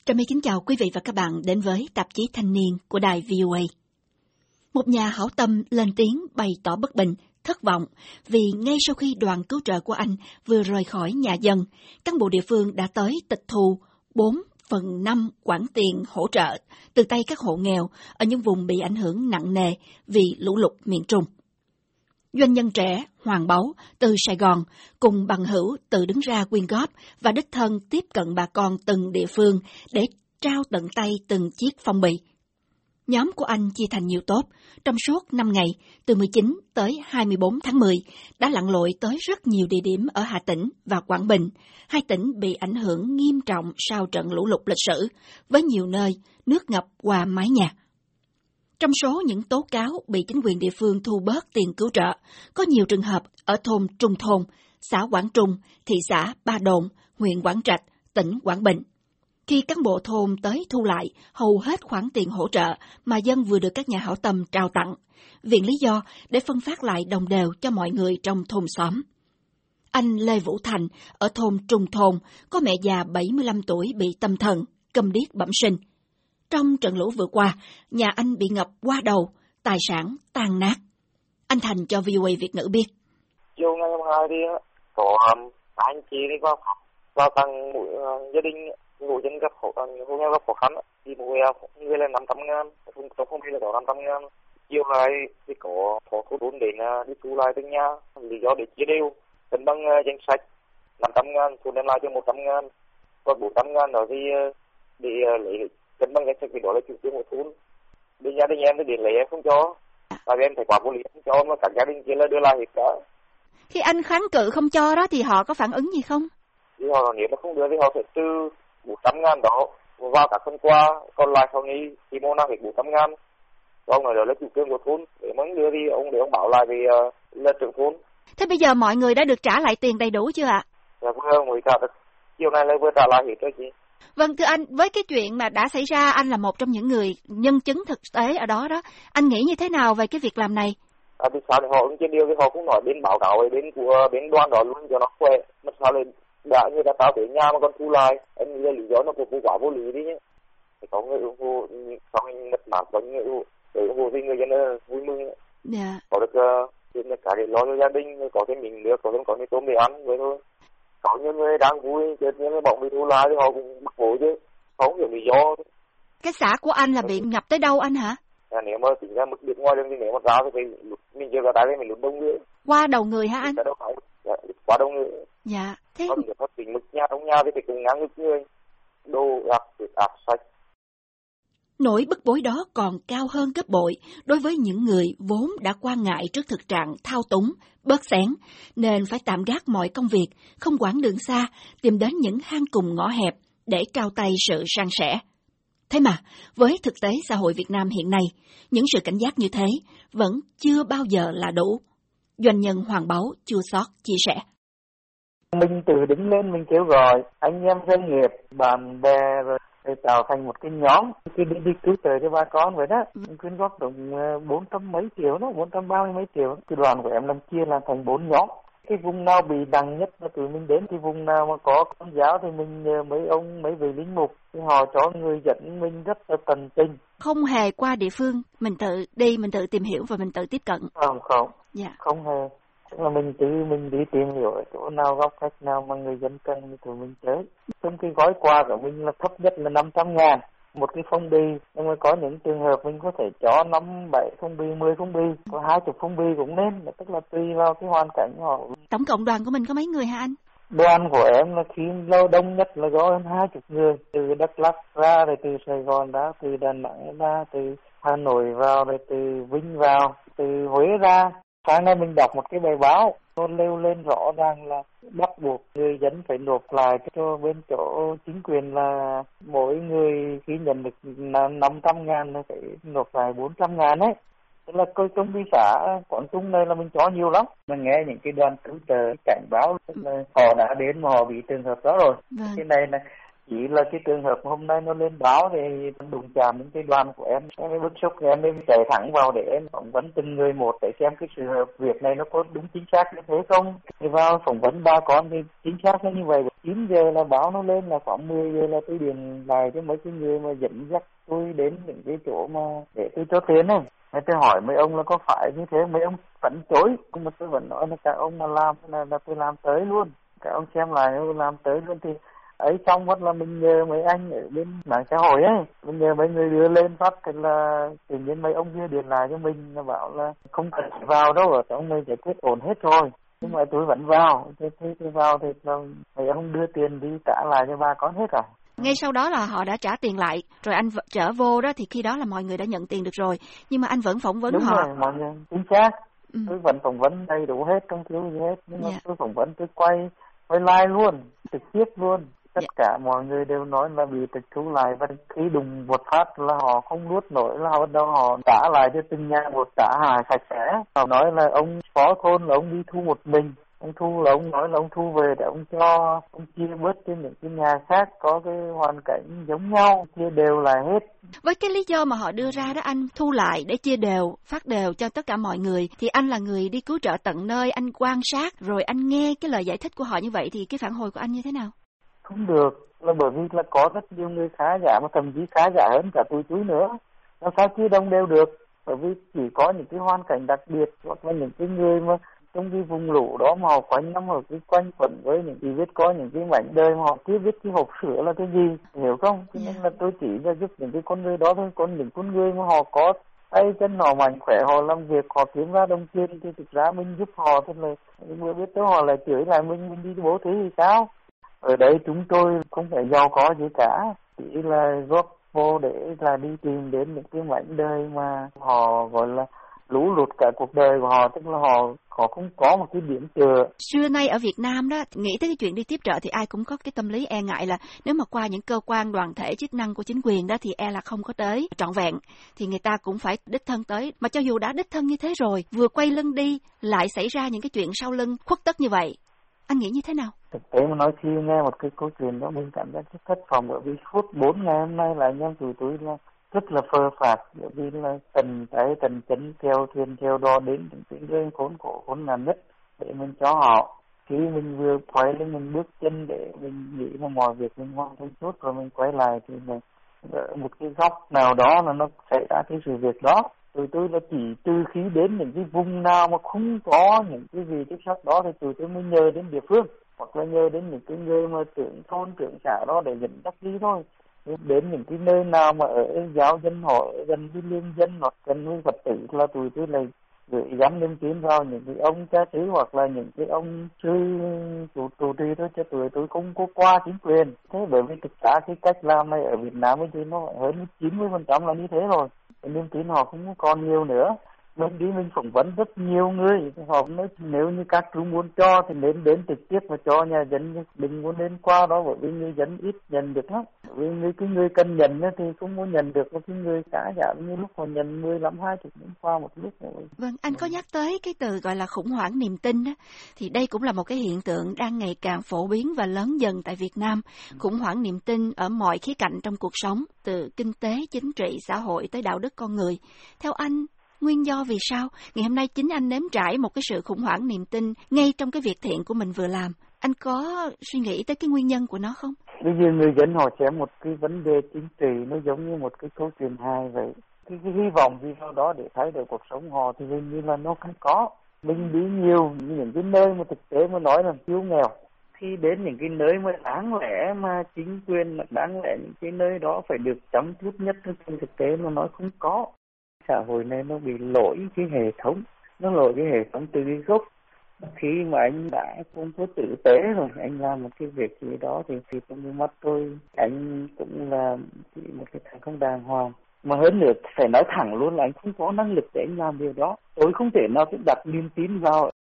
Trà My kính chào quý vị và các bạn đến với tạp chí Thanh niên của đài VOA. Một nhà hảo tâm lên tiếng bày tỏ bất bình, thất vọng vì ngay sau khi đoàn cứu trợ của Anh vừa rời khỏi nhà dân, cán bộ địa phương đã tới tịch thu 4/5 khoản tiền hỗ trợ từ tay các hộ nghèo ở những vùng bị ảnh hưởng nặng nề vì lũ lụt miền Trung. Doanh nhân trẻ Hoàng Báu từ Sài Gòn cùng bằng hữu tự đứng ra quyên góp và đích thân tiếp cận bà con từng địa phương để trao tận tay từng chiếc phong bì. Nhóm của anh chia thành nhiều tốp, trong suốt 5 ngày, từ 19 tới 24 tháng 10, đã lặn lội tới rất nhiều địa điểm ở Hà Tĩnh và Quảng Bình, hai tỉnh bị ảnh hưởng nghiêm trọng sau trận lũ lụt lịch sử, với nhiều nơi nước ngập qua mái nhà. Trong số những tố cáo bị chính quyền địa phương thu bớt tiền cứu trợ, có nhiều trường hợp ở thôn Trung Thôn, xã Quảng Trung, thị xã Ba Đồn, huyện Quảng Trạch, tỉnh Quảng Bình. Khi cán bộ thôn tới thu lại hầu hết khoản tiền hỗ trợ mà dân vừa được các nhà hảo tâm trao tặng, viện lý do để phân phát lại đồng đều cho mọi người trong thôn xóm. Anh Lê Vũ Thành ở thôn Trung Thôn có mẹ già 75 tuổi bị tâm thần, câm điếc bẩm sinh. Trong trận lũ vừa qua, nhà anh bị ngập qua đầu, tài sản tan nát. Anh Thành cho VOA Việt ngữ biết. Chiều ngày 2 thì có anh chị đi vào tầng gia đình ngủ trên gặp hộ nghèo gặp khó khăn thì mỗi người là 500.000, không biết là có 500.000. Chiều nay thì có thủ đốn đến đi thu lại từng nhà, lý do để chia đều cân bằng danh sách 500.000 thu đem lại cho 100.000, còn 400.000 đó thì để lấy cân bằng danh sách vì đó là chủ trương của thôn. Bên gia đình em thì đến lấy em không cho, tại vì em phải quản vô lý không cho, mà các gia đình kia là đưa lại hết cả. Khi anh kháng cự không cho đó thì họ có phản ứng gì không? Thì họ nếu mà không đưa thì họ sẽ trừ 400.000 đó vào các phần quà, còn lại sau này thì mua nào hết 400.000. Ông nói đó là chủ trương của thôn, để mà đưa thì ông bảo lại vì là trưởng thôn. Thế bây giờ mọi người đã được trả lại tiền đầy đủ chưa ạ? Dạ vừa mới trả được, chiều nay là vừa trả lại hết rồi chị. Vâng, thưa anh, với cái chuyện mà đã xảy ra, anh là một trong những người nhân chứng thực tế ở đó đó, anh nghĩ như thế nào về cái việc làm này? Vì sao thì họ cũng trên điều thì họ cũng nói bên báo cáo bên của bên đoàn đó luôn cho nó khỏe, mà sao lại người ta trao tới nhà mà còn thu lại, em nghĩ là lý do nó cũng quá vô lý đi nhé. Thì có người ủng hộ, sau khi mất mát có người ủng hộ thì người dân vui mừng. Dạ. Có được cả để lo cho gia đình, có thêm mình nước, có thêm tôm để ăn vậy thôi. Có những người đang vui, nhưng người bỗng bị thu lại thì họ cũng bực bội chứ, không hiểu lý do. Cái xã của anh là bị ngập tới đâu anh hả? Nếu mà tính ra mức nước ngoài đường thì nếu mà ra thì mình chưa có đáy mình lụt đông nữa. Qua đầu người hả anh? Qua đầu người. Dạ. Thế còn nếu phát triển mức nhà trong nhà thì phải cùng ngang ngực người, đồ gạt được áp sạch. Nỗi bức bối đó còn cao hơn gấp bội đối với những người vốn đã quan ngại trước thực trạng thao túng, bớt xén, nên phải tạm gác mọi công việc, không quản đường xa, tìm đến những hang cùng ngõ hẹp để trao tay sự san sẻ. Thế mà, với thực tế xã hội Việt Nam hiện nay, những sự cảnh giác như thế vẫn chưa bao giờ là đủ. Doanh nhân Hoàng Báu chua xót chia sẻ. Mình tự đứng lên, mình kêu gọi anh em doanh nghiệp, bạn bè rồi tạo thành một cái nhóm đi cứu trợ cho bà con vậy đó. Mình quyên góp được 400 mấy triệu đó, 430 mấy triệu. Cái đoàn của em làm chia là thành 4 nhóm. Cái vùng nào bị nặng nhất là tụi mình đến, cái vùng nào mà có con giáo thì mình nhờ mấy vị lính mục, thì họ cho người dẫn mình rất là tận tình. Không hề qua địa phương, mình tự đi, mình tự tìm hiểu và mình tự tiếp cận. Không. Dạ. Không hề. Tức là mình đi tìm hiểu ở chỗ nào, góc cách nào mà người dân cần thì tụi mình tới. Trong cái gói quà của mình là thấp nhất là 500.000 một cái phong bì, nhưng mà có những trường hợp mình có thể cho 5-7 phong bì, 10 phong bì, có 20 phong bì cũng nên, tức là tùy vào cái hoàn cảnh họ. Tổng cộng đoàn của mình có mấy người hả anh? Đoàn của em là khi lâu đông nhất là có hơn 20 người, từ Đắk Lắk ra, rồi từ Sài Gòn ra, từ Đà Nẵng ra, từ Hà Nội vào, rồi từ Vinh vào, từ Huế ra. Sáng nay mình đọc một cái bài báo, nó nêu lên rõ ràng là bắt buộc người dân phải nộp lại cho bên chỗ chính quyền là mỗi người khi nhận được 500.000 là phải nộp lại 400.000 ấy. Tức là công ty xã Quảng Trung này là mình cho nhiều lắm. Mình nghe những cái đoàn cứu trợ cảnh báo là họ đã đến mà họ bị trường hợp đó rồi. Vâng. Cái này là Chỉ là cái trường hợp hôm nay nó lên báo thì đụng chạm đến cái đoàn của em mới bức xúc, em mới chạy thẳng vào để em phỏng vấn từng người một để xem cái sự việc này nó có đúng chính xác như thế không. Thì vào phỏng vấn ba con thì chính xác là như vậy. 9 giờ là báo nó lên, là khoảng 10 giờ là tôi điện lại cho mấy cái người mà dẫn dắt tôi đến những cái chỗ mà để tôi cho tiền này. Tôi hỏi mấy ông là có phải như thế, mấy ông vẫn chối, nhưng mà tôi vẫn nói là các ông mà làm là tôi làm tới luôn, các ông xem lại tôi làm tới luôn. Thì ấy xong mất là mình nhờ mấy anh ở bên mạng xã hội ấy, mình nhờ mấy người đưa lên phát thì là tự nhiên mấy ông kia điện lại cho mình là bảo là không cần vào đâu, ở trong này giải quyết ổn hết rồi. Nhưng mà tôi vẫn vào, tôi vào thì mấy ông đưa tiền đi trả lại cho bà con hết rồi. Ngay sau đó là họ đã trả tiền lại, rồi anh trở vô đó thì khi đó là mọi người đã nhận tiền được rồi, nhưng mà anh vẫn phỏng vấn đúng họ. Đúng rồi, mọi người chính xác. Tôi vẫn phỏng vấn đầy đủ hết, không thiếu gì hết, nhưng mà tôi phỏng vấn tôi quay live luôn, trực tiếp luôn. Tất cả mọi người đều nói là bị tịch thu lại, và khi đùng một phát là họ không nuốt nổi, là họ bắt đầu họ trả lại cho từng nhà một, trả hài sạch sẽ. Họ nói là ông phó thôn là ông đi thu một mình, ông thu là ông nói là ông thu về để ông cho, ông chia bớt cho những cái nhà khác có cái hoàn cảnh giống nhau, chia đều lại hết. Với cái lý do mà họ đưa ra đó, anh thu lại để chia đều, phát đều cho tất cả mọi người, thì anh là người đi cứu trợ tận nơi, anh quan sát rồi anh nghe cái lời giải thích của họ như vậy thì cái phản hồi của anh như thế nào? Không được, là bởi vì là có rất nhiều người khá giả, mà thậm chí khá giả hơn cả tôi nữa. Làm sao chia đồng đều được? Bởi vì chỉ có những cái hoàn cảnh đặc biệt, hoặc là những cái người mà trong cái vùng lũ đó mà họ quanh năm ở cái quanh quẩn với những cái biết có những cái mảnh đời mà họ chưa biết cái hộp sữa là cái gì, hiểu không? Cho nên là tôi chỉ là giúp những cái con người đó thôi. Còn những con người mà họ có tay chân họ mạnh khỏe, họ làm việc, họ kiếm ra đồng tiền thì thực ra mình giúp họ thôi. Là vừa biết tới họ lại chửi lại mình đi bố thí thì sao? Ở đây chúng tôi không phải giàu có gì cả, chỉ là góp vô để là đi tìm đến những cái mảnh đời mà họ gọi là lũ lụt cả cuộc đời của họ, tức là họ không có một cái điểm tựa. Xưa nay ở Việt Nam đó, nghĩ tới cái chuyện đi tiếp trợ thì ai cũng có cái tâm lý e ngại là nếu mà qua những cơ quan đoàn thể chức năng của chính quyền đó thì e là không có tới trọn vẹn, thì người ta cũng phải đích thân tới. Mà cho dù đã đích thân như thế rồi, vừa quay lưng đi lại xảy ra những cái chuyện sau lưng khuất tất như vậy, anh nghĩ như thế nào? Thực tế mà nói, khi nghe một cái câu chuyện đó mình cảm giác rất thất vọng, bởi vì suốt 4 ngày hôm nay là anh em tụi tôi là rất là phơ phạt, bởi vì là tần tay tần chân theo thuyền theo đò đến những nơi khốn khổ khốn nạn nhất để mình cho họ. Khi mình vừa quay lên mình bước chân để mình nghĩ là mọi việc mình hoàn thành tốt rồi mình quay lại thì ở một cái góc nào đó là nó xảy ra cái sự việc đó. Tụi tôi là chỉ từ khi đến những cái vùng nào mà không có những cái gì tiếp sắc đó thì tụi tôi mới nhờ đến địa phương, hoặc là nhờ đến những cái người mà trưởng thôn trưởng xã đó để dẫn dắt đi thôi. Đến những cái nơi nào mà ở giáo dân họ gần với lương dân hoặc gần với Phật tử là tụi tôi lại gửi gắm niềm tin vào những cái ông cha xứ hoặc là những cái ông sư trụ trì thôi, cho tụi tôi không có qua chính quyền. Thế bởi vì thực ra cái cách làm này ở Việt Nam thì nó hơn 90% là như thế rồi, niềm tin họ không còn nhiều nữa. Mình đi mình phỏng vấn rất nhiều người, họ nói nếu như các chú muốn cho thì nên đến trực tiếp và cho nhà dân, đừng có nên qua đó, bởi vì người dân ít nhận được lắm. Vì cái người cần nhận thì không có nhận được, và cái người cả giả như lúc họ nhận 15, 20 đến qua một lúc rồi. Vâng, anh có nhắc tới cái từ gọi là khủng hoảng niềm tin đó, thì đây cũng là một cái hiện tượng đang ngày càng phổ biến và lớn dần tại Việt Nam. Khủng hoảng niềm tin ở mọi khía cạnh trong cuộc sống, từ kinh tế, chính trị, xã hội tới đạo đức con người. Theo anh, nguyên do vì sao ngày hôm nay chính anh nếm trải một cái sự khủng hoảng niềm tin ngay trong cái việc thiện của mình vừa làm? Anh có suy nghĩ tới cái nguyên nhân của nó không? Bây giờ người dân họ xem một cái vấn đề chính trị nó giống như một cái câu chuyện hài vậy. Cái hy vọng gì sau đó để thay đổi cuộc sống họ thì hình như là nó không có. Mình đi nhiều những cái nơi mà thực tế mà nói là thiếu nghèo. Khi đến những cái nơi mà đáng lẽ mà chính quyền là đáng lẽ những cái nơi đó phải được chăm chút nhất, trên thực tế mà nói không có. Xã hội này nó bị lỗi cái hệ thống, nó lỗi cái hệ thống từ cái gốc. Khi mà anh đã không có tử tế rồi, anh làm một cái việc gì đó thì trong mắt tôi anh cũng là một cái thằng không đàng hoàng. Mà hơn nữa phải nói thẳng luôn là anh không có năng lực để anh làm điều đó. Tôi không thể nào đặt niềm tin vào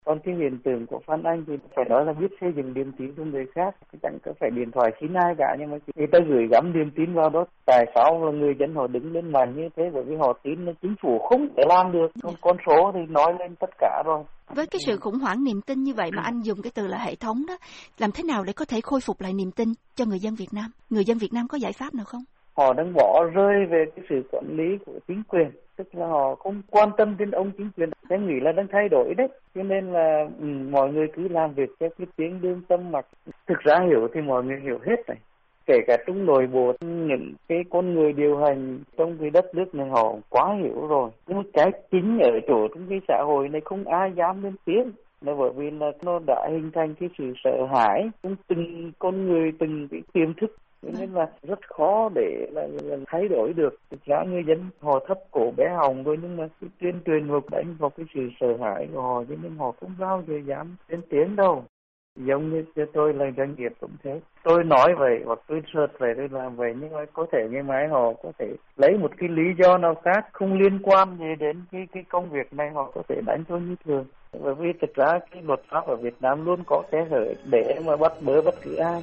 Còn cái hiện tượng của Phan Anh thì phải nói là biết xây dựng niềm tin cho người khác, chẳng có phải điện thoại xin ai cả, nhưng mà người ta gửi gắm niềm tin vào đó. Tại sao là người dân họ đứng lên mạnh như thế? Bởi vì họ tin là chính phủ không thể làm được. Còn con số thì nói lên tất cả rồi. Với cái sự khủng hoảng niềm tin như vậy mà anh dùng cái từ là hệ thống đó, làm thế nào để có thể khôi phục lại niềm tin cho người dân Việt Nam? Người dân Việt Nam có giải pháp nào không? Họ đang bỏ rơi về cái sự quản lý của chính quyền, tức là họ không quan tâm đến ông chính quyền. Em nghĩ là đang thay đổi đấy, cho nên là mọi người cứ làm việc theo cái tiếng lương tâm mặc. Thực ra hiểu thì mọi người hiểu hết này, kể cả trong nội bộ những cái con người điều hành trong cái đất nước này họ quá hiểu rồi. Nhưng mà cái chính ở chỗ trong cái xã hội này không ai dám lên tiếng, là bởi vì là nó đã hình thành cái sự sợ hãi trong từng con người, từng cái tiềm thức, nên là rất khó để là thay đổi được. Thực ra người dân họ thấp cổ bé họng thôi, nhưng mà cái tuyên truyền ngược đánh vào cái sự sợ hãi của họ, cho nên họ không bao giờ dám lên tiếng đâu. Giống như tôi là doanh nghiệp cũng thế, tôi nói vậy hoặc tôi search vậy, tôi làm vậy, nhưng mà có thể ngày mai họ có thể lấy một cái lý do nào khác không liên quan gì đến cái công việc này, họ có thể đánh tôi như thường. Bởi vì thực ra cái luật pháp ở Việt Nam luôn có kẽ hở để mà bắt bớ bất cứ ai.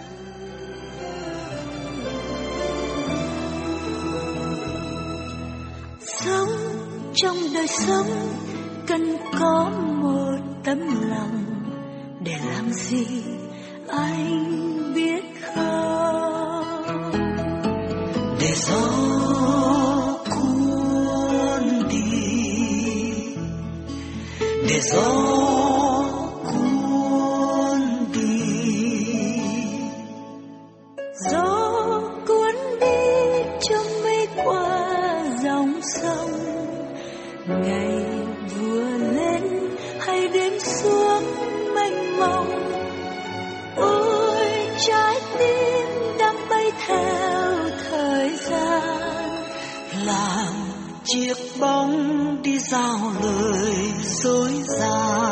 Sống trong đời sống cần có một tấm lòng, để làm gì anh biết không? Để gió cuốn đi, để gió cuốn đi, gió cuốn đi cho mây qua dòng sông. Ngày vừa lên hay đêm xuống mênh mông, ôi trái tim đang bay theo thời gian, làm chiếc bóng đi giao lời dối gian.